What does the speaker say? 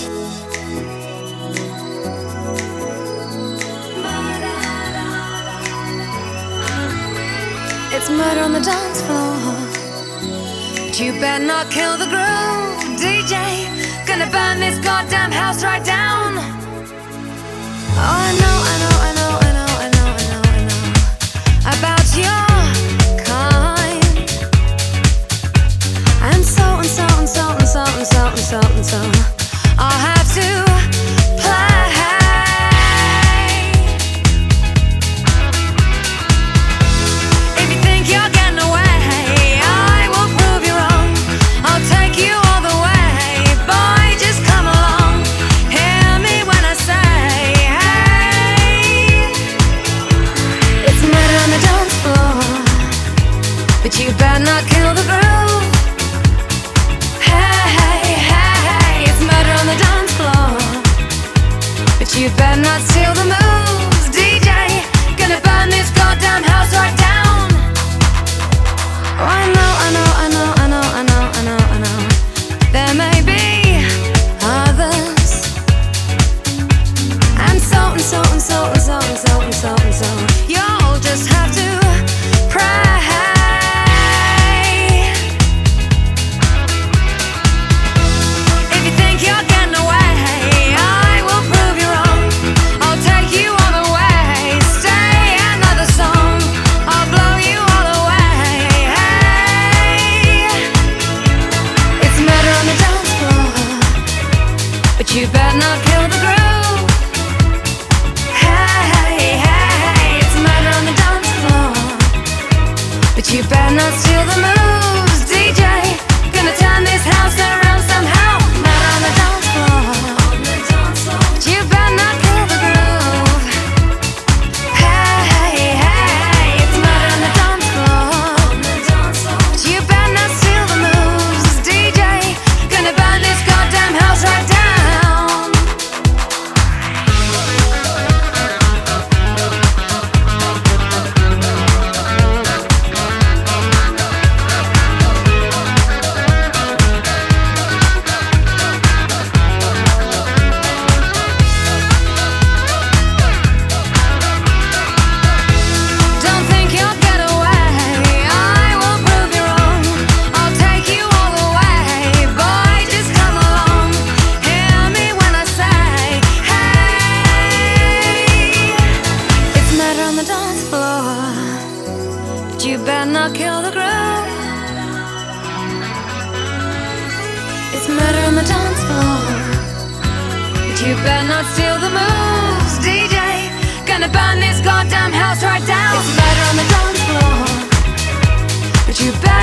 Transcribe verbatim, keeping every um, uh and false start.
It's murder on the dance floor, but you better not kill the groove, D J. Gonna burn this goddamn house right down. Oh, I know, I know, I know, I know, I know, I know, I know about your kind. And so and so and so and so and so and so and so I'll have to play. But you better not kill the groove. Hey, hey, hey, hey, it's murder on the dance floor. But you better not steal the moves, D J. Gonna burn this goddamn house right down. Oh, I know, I know, I know, I know, I know, I know, I know. There may be others. And so and so and so and so and so and so and so you'll just have to pray. You better not kill the groove. Hey, hey, hey, it's murder on the dance floor. But you better not steal the moves, D J. Gonna turn this house around somehow. Murder on the dance floor. But you better not kill the groove. Hey, hey, hey, it's murder on the dance floor. But you better not steal the moves, D J. Gonna burn this goddamn house right down. You better not kill the groove. It's murder on the dance floor. But you better not steal the moves, D J. Gonna burn this goddamn house right down. It's murder on the dance floor. But you better